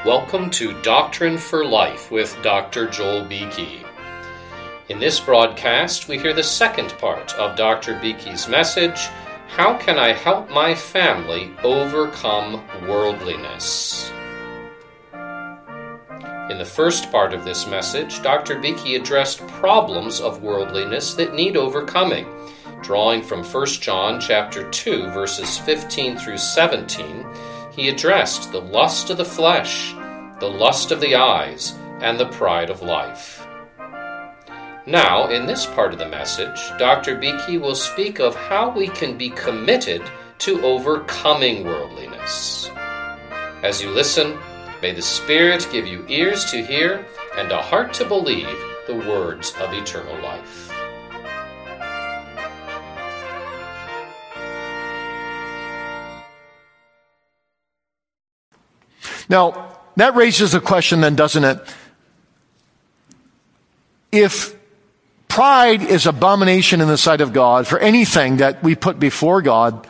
Welcome to Doctrine for Life with Dr. Joel Beeke. In this broadcast, we hear the second part of Dr. Beeke's message, How Can I Help My Family Overcome Worldliness? In the first part of this message, Dr. Beeke addressed problems of worldliness that need overcoming, drawing from 1 John chapter 2, verses 15 through 17. He addressed the lust of the flesh, the lust of the eyes, and the pride of life. Now, in this part of the message, Dr. Beeke will speak of how we can be committed to overcoming worldliness. As you listen, may the Spirit give you ears to hear and a heart to believe the words of eternal life. Now, that raises a question then, doesn't it? If pride is abomination in the sight of God for anything that we put before God,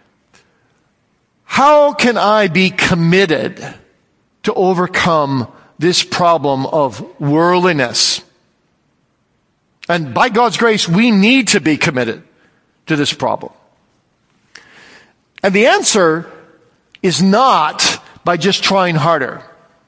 how can I be committed to overcome this problem of worldliness? And by God's grace, we need to be committed to this problem. And the answer is not by just trying harder.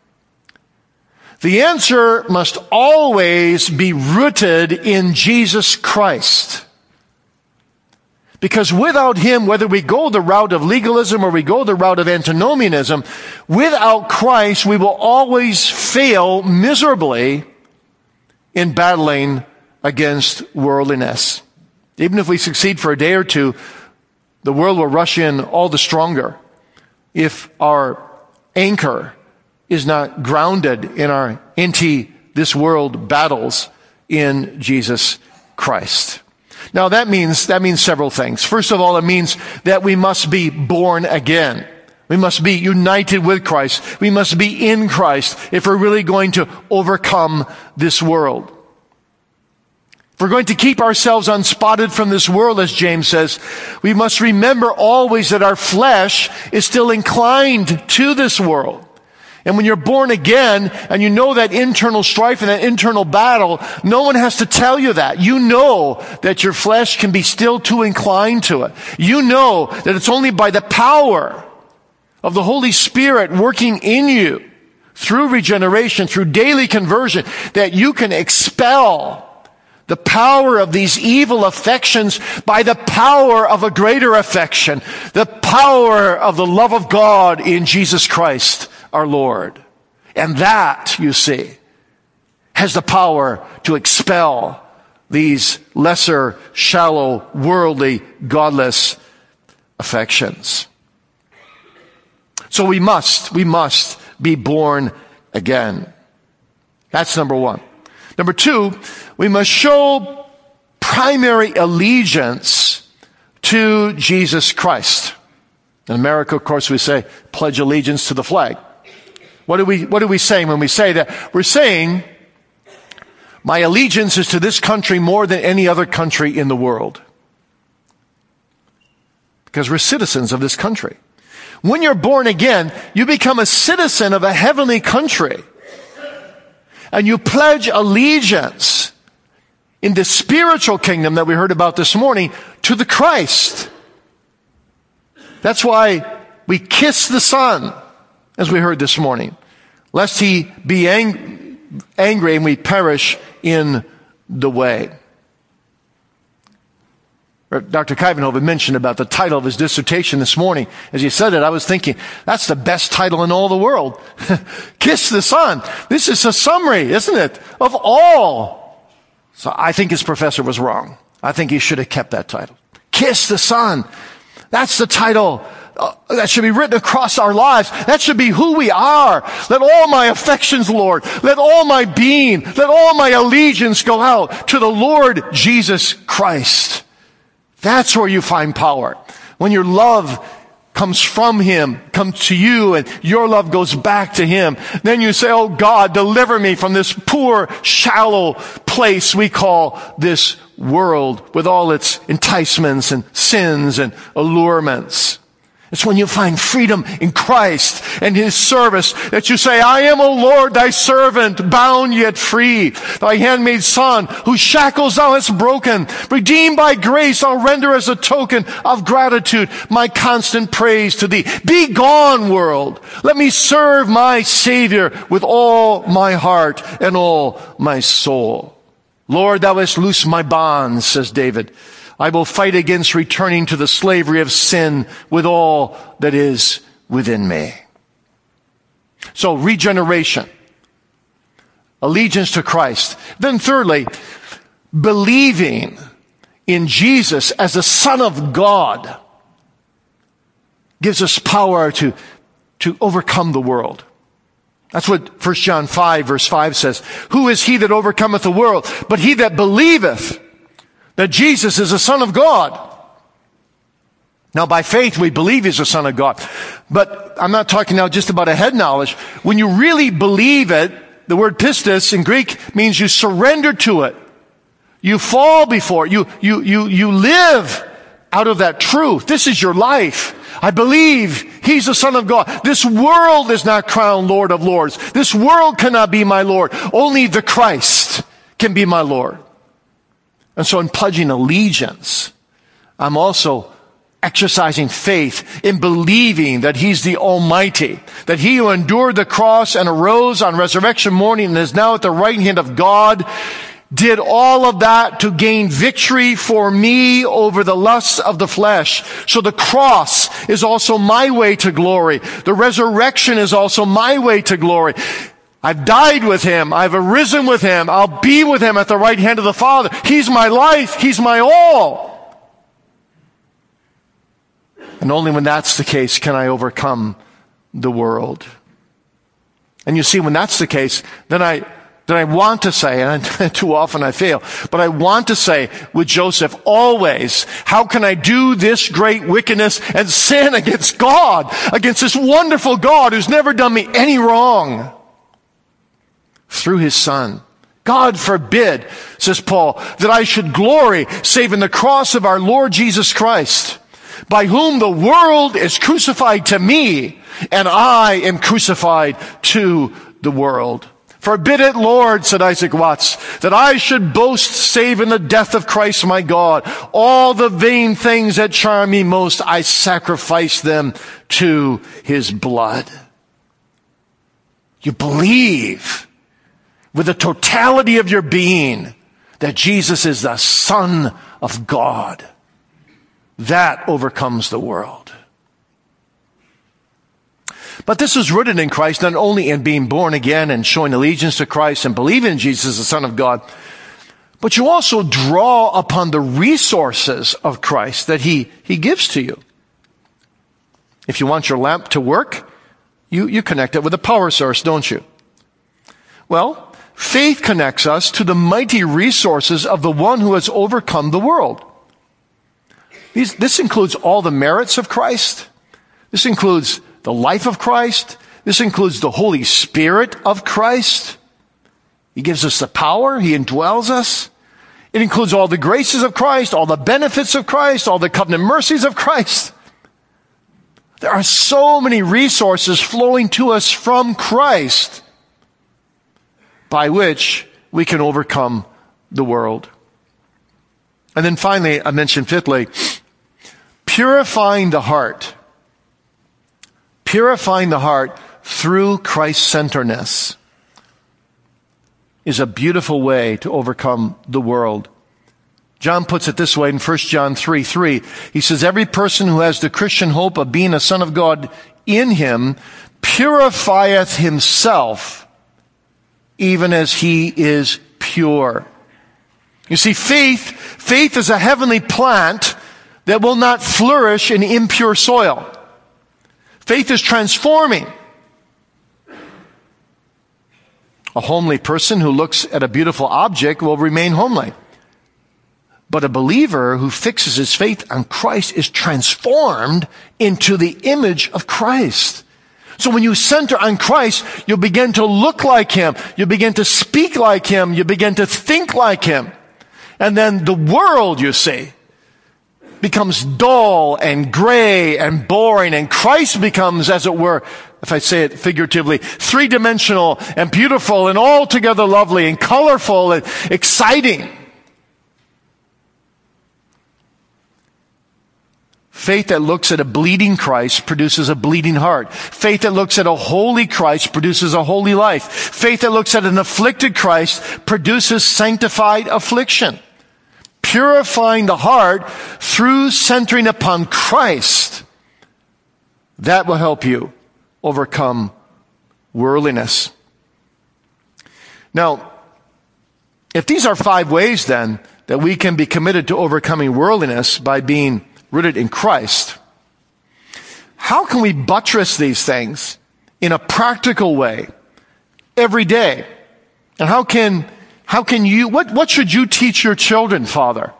The answer must always be rooted in Jesus Christ. Because without Him, whether we go the route of legalism or we go the route of antinomianism, without Christ, we will always fail miserably in battling against worldliness. Even if we succeed for a day or two, the world will rush in all the stronger if our anchor is not grounded in our this-world battles in Jesus Christ. Now that means several things. First of all, it means that we must be born again. We must be united with Christ. We must be in Christ if we're really going to overcome this world. If we're going to keep ourselves unspotted from this world, as James says, we must remember always that our flesh is still inclined to this world. And when you're born again and you know that internal strife and that internal battle, no one has to tell you that. You know that your flesh can be still too inclined to it. You know that it's only by the power of the Holy Spirit working in you through regeneration, through daily conversion, that you can expel the power of these evil affections by the power of a greater affection, the power of the love of God in Jesus Christ our Lord. And that, you see, has the power to expel these lesser, shallow, worldly, godless affections. So we must be born again. That's number one. Number two, we must show primary allegiance to Jesus Christ. In America, of course, we say, pledge allegiance to the flag. What are we saying when we say that? We're saying, my allegiance is to this country more than any other country in the world. Because we're citizens of this country. When you're born again, you become a citizen of a heavenly country. And you pledge allegiance in the spiritual kingdom that we heard about this morning to the Christ. That's why we kiss the Son, as we heard this morning, lest He be angry and we perish in the way. Dr. Kuyvenhoven mentioned about the title of his dissertation this morning. As he said it, I was thinking, that's the best title in all the world. Kiss the Son. This is a summary, isn't it, of all. So I think his professor was wrong. I think he should have kept that title. Kiss the Son. That's the title that should be written across our lives. That should be who we are. Let all my affections, Lord, let all my being, let all my allegiance go out to the Lord Jesus Christ. That's where you find power. When your love comes from Him, comes to you, and your love goes back to Him, then you say, oh God, deliver me from this poor, shallow place we call this world with all its enticements and sins and allurements. It's when you find freedom in Christ and His service that you say, I am, O Lord, thy servant, bound yet free. Thy handmaid son, whose shackles thou hast broken. Redeemed by grace, I'll render as a token of gratitude my constant praise to thee. Be gone, world. Let me serve my Savior with all my heart and all my soul. Lord, thou hast loosed my bonds, says David. I will fight against returning to the slavery of sin with all that is within me. So, regeneration, allegiance to Christ. Then thirdly, believing in Jesus as the Son of God gives us power to overcome the world. That's what 1 John 5 verse 5 says. Who is he that overcometh the world? But he that believeth that Jesus is the Son of God. Now, by faith, we believe He's the Son of God. But I'm not talking now just about a head knowledge. When you really believe it, the word pistis in Greek means you surrender to it. You fall before it. You live out of that truth. This is your life. I believe He's the Son of God. This world is not crowned Lord of Lords. This world cannot be my Lord. Only the Christ can be my Lord. And so in pledging allegiance, I'm also exercising faith in believing that He's the Almighty, that He who endured the cross and arose on resurrection morning and is now at the right hand of God, did all of that to gain victory for me over the lusts of the flesh. So the cross is also my way to glory. The resurrection is also my way to glory. I've died with Him. I've arisen with Him. I'll be with Him at the right hand of the Father. He's my life. He's my all. And only when that's the case can I overcome the world. And you see, when that's the case, then I want to say, and too often I fail, but I want to say with Joseph always, how can I do this great wickedness and sin against God, against this wonderful God who's never done me any wrong? Through His Son. God forbid, says Paul, that I should glory save in the cross of our Lord Jesus Christ, by whom the world is crucified to me, and I am crucified to the world. Forbid it, Lord, said Isaac Watts, that I should boast save in the death of Christ my God. All the vain things that charm me most, I sacrifice them to His blood. You believe with the totality of your being that Jesus is the Son of God. That overcomes the world. But this is rooted in Christ, not only in being born again and showing allegiance to Christ and believing in Jesus, the Son of God, but you also draw upon the resources of Christ that He gives to you. If you want your lamp to work, you connect it with a power source, don't you? Well, faith connects us to the mighty resources of the one who has overcome the world. This includes all the merits of Christ. This includes the life of Christ. This includes the Holy Spirit of Christ. He gives us the power. He indwells us. It includes all the graces of Christ, all the benefits of Christ, all the covenant mercies of Christ. There are so many resources flowing to us from Christ by which we can overcome the world. And then finally, I mentioned fifthly, purifying the heart. Purifying the heart through Christ-centeredness is a beautiful way to overcome the world. John puts it this way in 1 John 3:3. He says, every person who has the Christian hope of being a son of God in him purifieth himself, even as he is pure. You see, faith is a heavenly plant that will not flourish in impure soil. Faith is transforming. A homely person who looks at a beautiful object will remain homely. But a believer who fixes his faith on Christ is transformed into the image of Christ. So when you center on Christ, you'll begin to look like Him. You'll begin to speak like Him. You begin to think like Him. And then the world, you see, becomes dull and gray and boring, and Christ becomes, as it were, if I say it figuratively, three-dimensional and beautiful and altogether lovely and colorful and exciting. Faith that looks at a bleeding Christ produces a bleeding heart. Faith that looks at a holy Christ produces a holy life. Faith that looks at an afflicted Christ produces sanctified affliction. Purifying the heart through centering upon Christ, that will help you overcome worldliness. Now, if these are 5 ways then that we can be committed to overcoming worldliness by being rooted in Christ, how can we buttress these things in a practical way every day? And how can you, what should you teach your children, Father?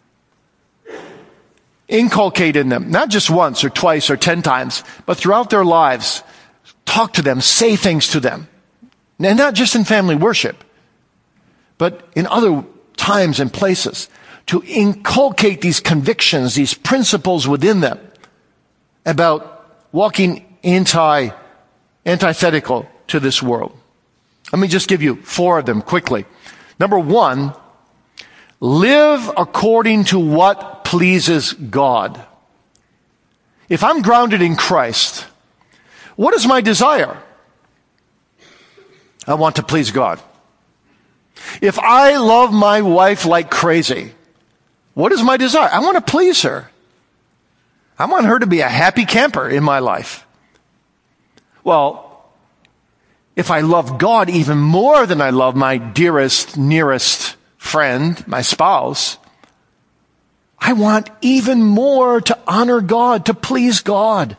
Inculcate in them, not just once or twice or 10 times, but throughout their lives. Talk to them, say things to them. And not just in family worship, but in other times and places. To inculcate these convictions, these principles within them about walking antithetical to this world. Let me just give you 4 of them quickly. Number 1, live according to what pleases God. If I'm grounded in Christ, what is my desire? I want to please God. If I love my wife like crazy, what is my desire? I want to please her. I want her to be a happy camper in my life. Well, if I love God even more than I love my dearest, nearest friend, my spouse, I want even more to honor God, to please God.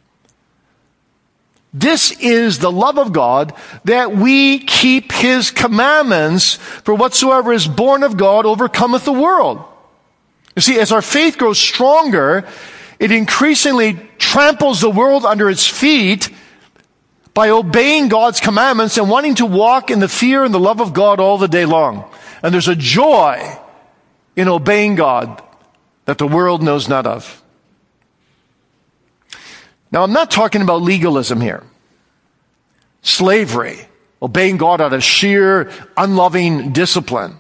This is the love of God, that we keep His commandments, for whatsoever is born of God overcometh the world. You see, as our faith grows stronger, it increasingly tramples the world under its feet by obeying God's commandments and wanting to walk in the fear and the love of God all the day long. And there's a joy in obeying God that the world knows not of. Now, I'm not talking about legalism here. Slavery, obeying God out of sheer, unloving discipline.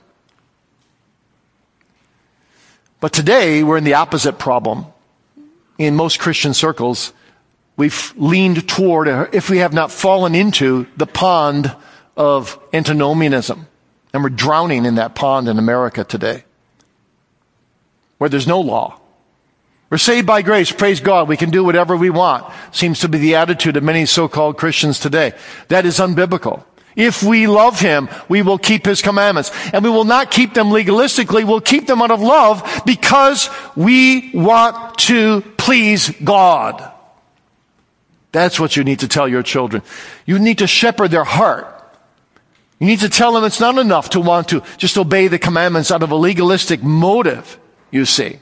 But today, we're in the opposite problem. In most Christian circles, we've leaned toward, if we have not fallen into, the pond of antinomianism. And we're drowning in that pond in America today, where there's no law. We're saved by grace, praise God, we can do whatever we want. Seems to be the attitude of many so-called Christians today. That is unbiblical. If we love Him, we will keep His commandments. And we will not keep them legalistically, we'll keep them out of love because we want to please God. That's what you need to tell your children. You need to shepherd their heart. You need to tell them it's not enough to want to just obey the commandments out of a legalistic motive, you see.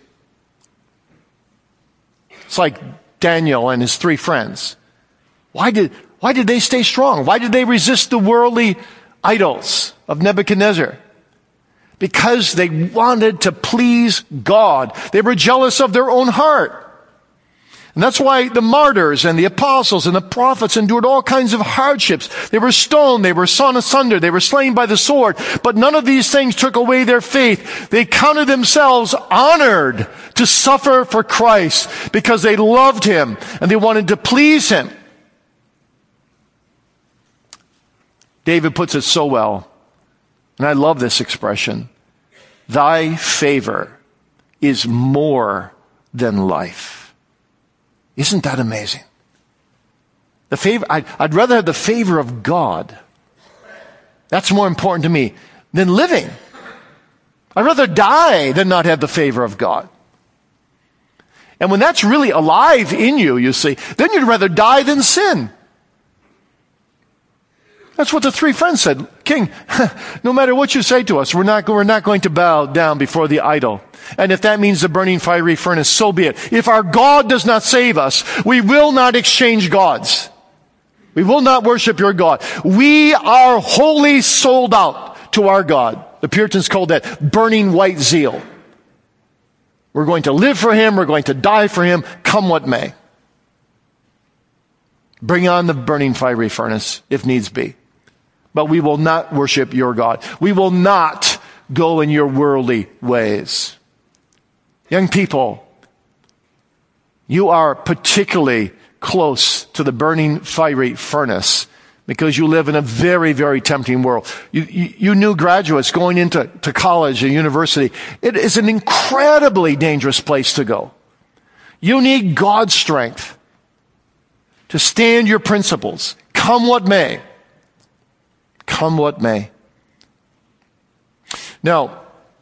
It's like Daniel and his 3 friends. Why did they stay strong? Why did they resist the worldly idols of Nebuchadnezzar? Because they wanted to please God. They were jealous of their own heart. And that's why the martyrs and the apostles and the prophets endured all kinds of hardships. They were stoned, they were sawn asunder, they were slain by the sword. But none of these things took away their faith. They counted themselves honored to suffer for Christ because they loved Him and they wanted to please Him. David puts it so well, and I love this expression. Thy favor is more than life. Isn't that amazing? The favor, I'd rather have the favor of God. That's more important to me than living. I'd rather die than not have the favor of God. And when that's really alive in you, you see, then you'd rather die than sin. That's what the 3 friends said. King, no matter what you say to us, we're not going to bow down before the idol. And if that means the burning fiery furnace, so be it. If our God does not save us, we will not exchange gods. We will not worship your God. We are wholly sold out to our God. The Puritans called that burning white zeal. We're going to live for him. We're going to die for him, come what may. Bring on the burning fiery furnace if needs be. But we will not worship your God. We will not go in your worldly ways. Young people, you are particularly close to the burning fiery furnace because you live in a very, very tempting world. You new graduates going into college and university, it is an incredibly dangerous place to go. You need God's strength to stand your principles, come what may. Come what may. Now,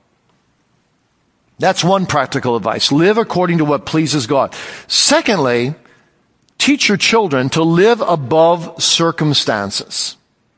that's one practical advice. Live according to what pleases God. Secondly, teach your children to live above circumstances.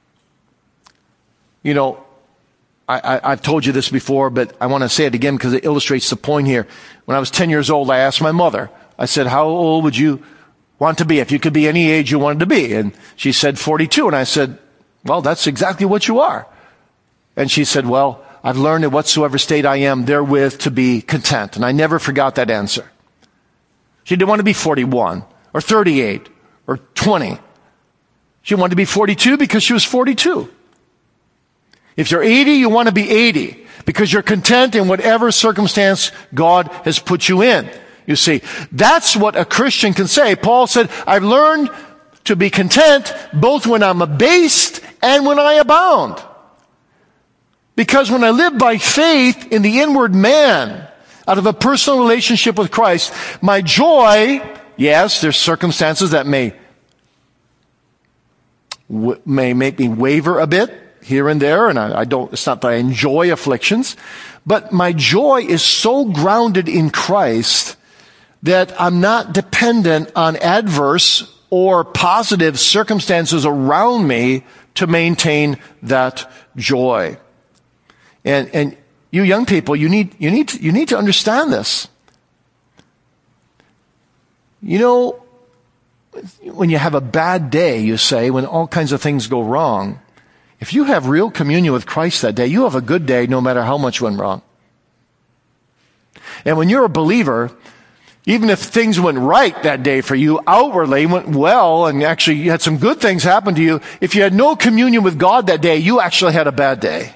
You know, I've told you this before, but I want to say it again because it illustrates the point here. When I was 10 years old, I asked my mother, I said, how old would you want to be if you could be any age you wanted to be? And she said 42. And I said, well, that's exactly what you are. And she said, well, I've learned in whatsoever state I am therewith to be content. And I never forgot that answer. She didn't want to be 41 or 38 or 20. She wanted to be 42 because she was 42. If you're 80, you want to be 80 because you're content in whatever circumstance God has put you in. You see, that's what a Christian can say. Paul said, I've learned to be content both when I'm abased and when I abound. Because when I live by faith in the inward man, out of a personal relationship with Christ, my joy, yes, there's circumstances that may make me waver a bit here and there, and it's not that I enjoy afflictions, but my joy is so grounded in Christ that I'm not dependent on adverse or positive circumstances around me to maintain that joy. And you young people, you need to understand this. You know, when you have a bad day, you say, when all kinds of things go wrong, if you have real communion with Christ that day, you have a good day no matter how much went wrong. And when you're a believer, even if things went right that day for you, outwardly went well, and actually you had some good things happen to you, if you had no communion with God that day, you actually had a bad day.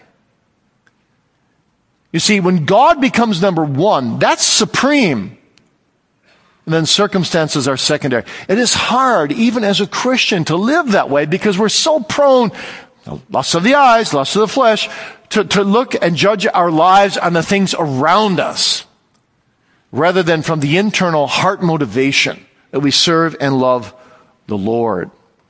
You see, when God becomes number one, that's supreme. And then circumstances are secondary. It is hard, even as a Christian, to live that way because we're so prone, lust of the eyes, lust of the flesh, to look and judge our lives on the things around us, rather than from the internal heart motivation that we serve and love the Lord.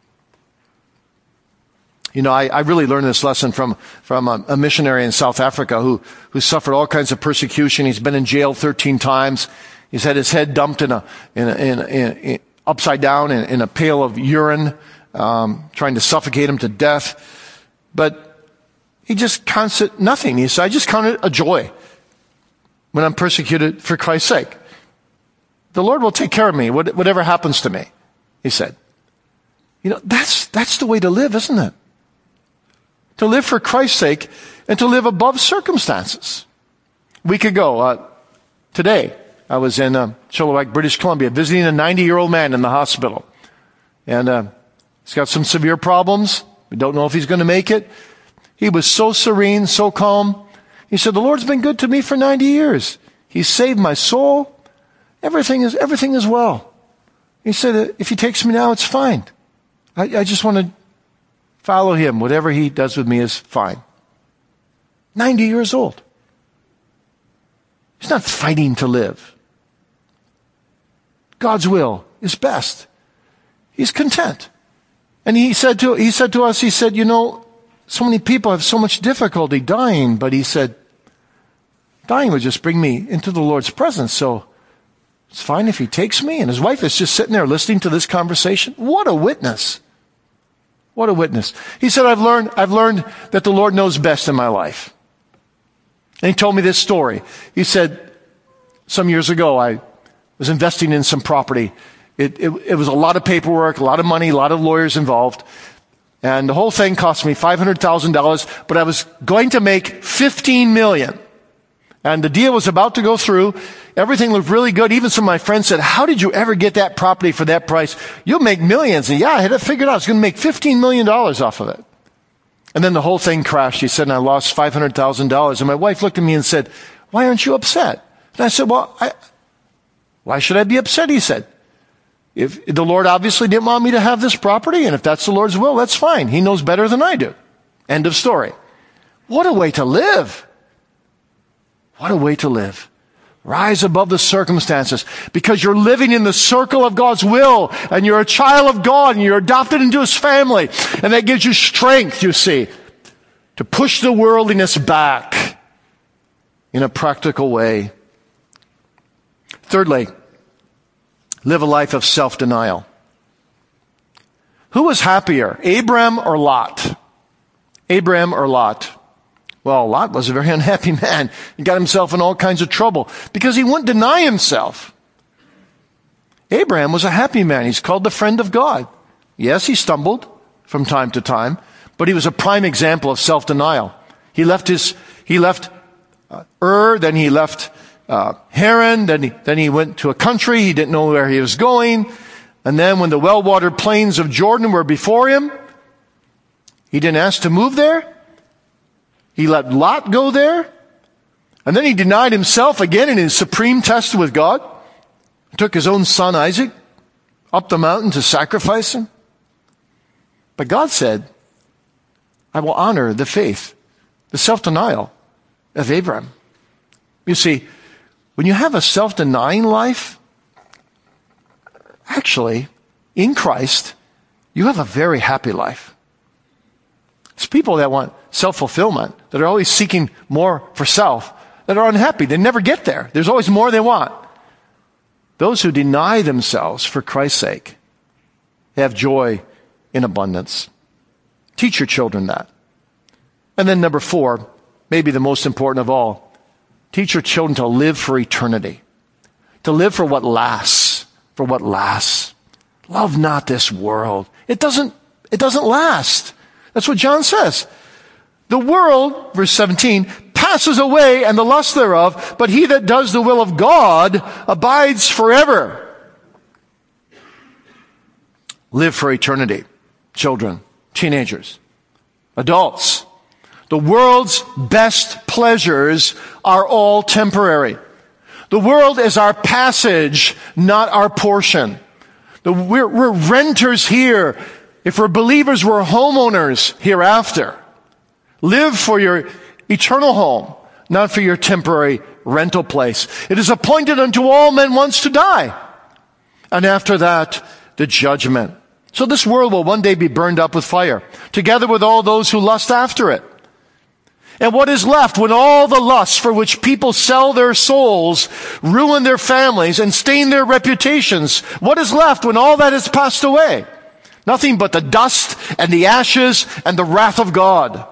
You know, I really learned this lesson from a missionary in South Africa who suffered all kinds of persecution. He's been in jail 13 times. He's had his head dumped upside down in a pail of urine, trying to suffocate him to death. But he just counts it nothing. He said, I just count it a joy when I'm persecuted for Christ's sake. The Lord will take care of me, whatever happens to me, he said. You know, that's the way to live, isn't it? To live for Christ's sake and to live above circumstances. A week ago, today, I was in Chilliwack, British Columbia, visiting a 90-year-old man in the hospital. And he's got some severe problems. We don't know if he's going to make it. He was so serene, so calm. He said, the Lord's been good to me for 90 years. He's saved my soul. Everything is well. He said, if he takes me now, it's fine. I just want to follow him. Whatever he does with me is fine. 90 years old. He's not fighting to live. God's will is best. He's content. And he said to us, you know, so many people have so much difficulty dying, but he said, dying would just bring me into the Lord's presence, so it's fine if he takes me. And his wife is just sitting there listening to this conversation. What a witness. What a witness. He said, I've learned that the Lord knows best in my life. And he told me this story. He said, some years ago, I was investing in some property. It was a lot of paperwork, a lot of money, a lot of lawyers involved. And the whole thing cost me $500,000, but I was going to make $15 million. And the deal was about to go through, everything looked really good. Even some of my friends said, how did you ever get that property for that price? You'll make millions. And yeah, I had it figured out. I was going to make $15 million off of it. And then the whole thing crashed. He said, and I lost $500,000. And my wife looked at me and said, why aren't you upset? And I said, well, why should I be upset? He said, if the Lord obviously didn't want me to have this property, and if that's the Lord's will, that's fine. He knows better than I do. End of story. What a way to live. What a way to live. Rise above the circumstances because you're living in the circle of God's will and you're a child of God and you're adopted into His family. And that gives you strength, you see, to push the worldliness back in a practical way. Thirdly, live a life of self-denial. Who was happier, Abram or Lot? Abram or Lot? Well, Lot was a very unhappy man. He got himself in all kinds of trouble because he wouldn't deny himself. Abraham was a happy man. He's called the friend of God. Yes, he stumbled from time to time, but he was a prime example of self-denial. He left Ur, then he left Haran, then he went to a country. He didn't know where he was going. And then when the well-watered plains of Jordan were before him, he didn't ask to move there. He let Lot go there. And then he denied himself again in his supreme test with God. He took his own son Isaac up the mountain to sacrifice him. But God said, I will honor the faith, the self-denial of Abraham. You see, when you have a self-denying life, actually, in Christ, you have a very happy life. It's people that want self-fulfillment, that are always seeking more for self, that are unhappy. They never get there. There's always more they want. Those who deny themselves for Christ's sake have joy in abundance. Teach your children that. And then number 4, maybe the most important of all, teach your children to live for eternity. To live for what lasts. For what lasts. Love not this world. It doesn't last. That's what John says. The world, verse 17, passes away and the lust thereof, but he that does the will of God abides forever. Live for eternity. Children, teenagers, adults. The world's best pleasures are all temporary. The world is our passage, not our portion. We're renters here. If we're believers, we're homeowners hereafter. Live for your eternal home, not for your temporary rental place. It is appointed unto all men once to die. And after that, the judgment. So this world will one day be burned up with fire, together with all those who lust after it. And what is left when all the lusts for which people sell their souls, ruin their families, and stain their reputations? What is left when all that has passed away? Nothing but the dust and the ashes and the wrath of God.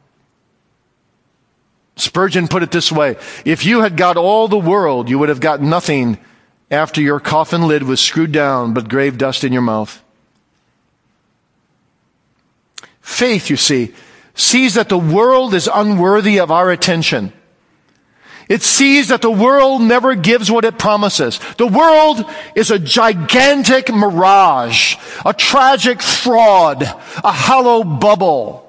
Spurgeon put it this way: if you had got all the world, you would have got nothing after your coffin lid was screwed down but grave dust in your mouth. Faith, you see, sees that the world is unworthy of our attention. It sees that the world never gives what it promises. The world is a gigantic mirage, a tragic fraud, a hollow bubble.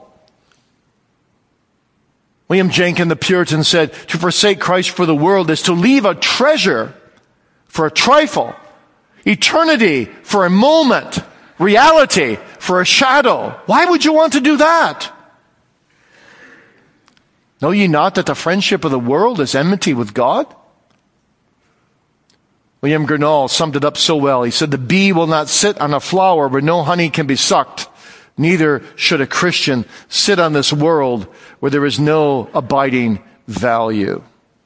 William Jenkin, the Puritan, said, to forsake Christ for the world is to leave a treasure for a trifle, eternity for a moment, reality for a shadow. Why would you want to do that? Know ye not that the friendship of the world is enmity with God? William Gurnall summed it up so well. He said, the bee will not sit on a flower where no honey can be sucked. Neither should a Christian sit on this world where there is no abiding value.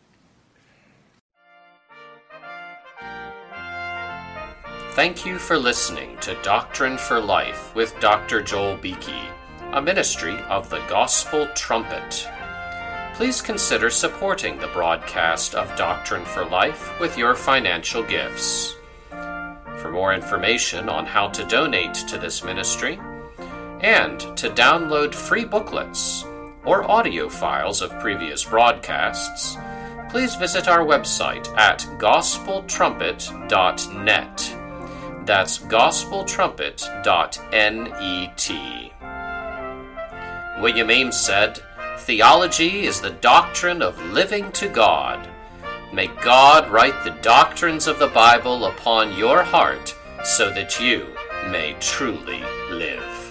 Thank you for listening to Doctrine for Life with Dr. Joel Beeke, a ministry of the Gospel Trumpet. Please consider supporting the broadcast of Doctrine for Life with your financial gifts. For more information on how to donate to this ministry and to download free booklets or audio files of previous broadcasts, please visit our website at gospeltrumpet.net. That's gospeltrumpet.net. William Ames said, "Theology is the doctrine of living to God." May God write the doctrines of the Bible upon your heart so that you may truly live.